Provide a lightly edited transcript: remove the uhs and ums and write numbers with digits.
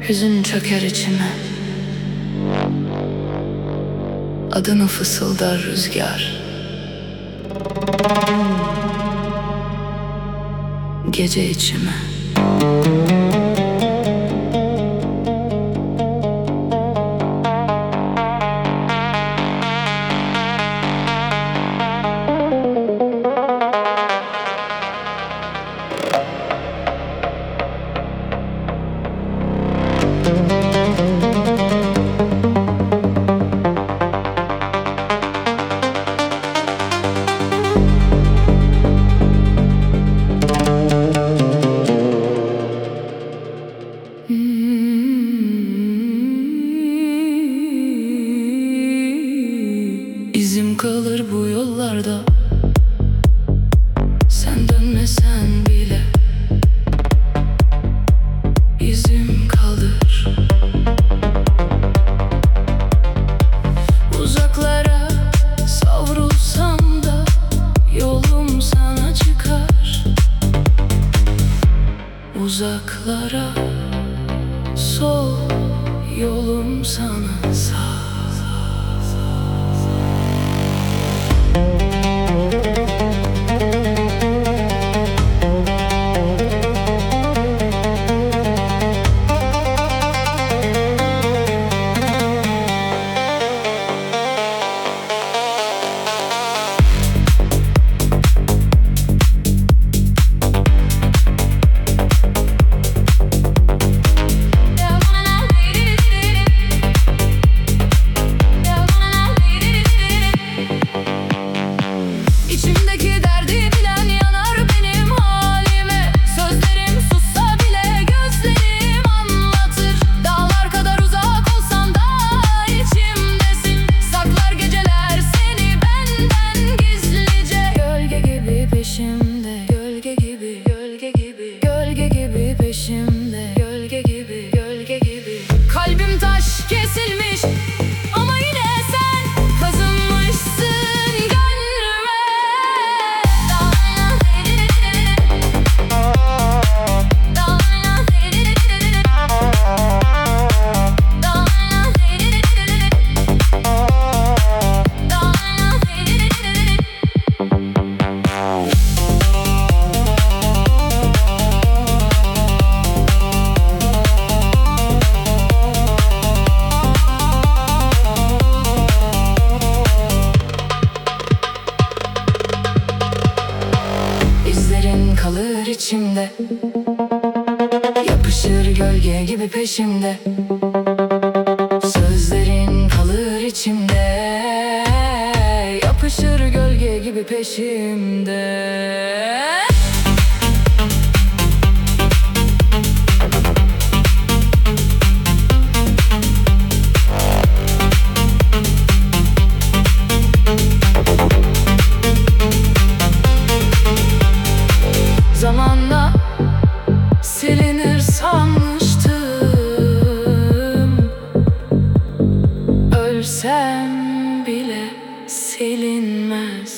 Hüzün çöker içime, adını fısıldar rüzgar. Gece içime. İzim kalır bu yollarda, sen dönmesen bile. İzim kalır. Uzaklara savrulsam da yolum sana çıkar. Uzaklara sol, yolum sana sağ. İçimdeki derdi bilen yanar benim halime. Sözlerim sussa bile gözlerim anlatır. Dağlar kadar uzak olsan da içimdesin. Saklar geceler seni benden gizlice. Gölge gibi peşimde, gölge gibi, gölge gibi, gölge gibi peşimde, gölge gibi, gölge gibi. Kalbim taş kesilmiş ama yine sen kazınmışsın. İzlerin kalır içimde, yapışır gölge gibi peşimde. Sözlerin kalır içimde, yapışır gölge gibi peşimde. Zamanla silinir sanmıştım, ölsem bile silinmez.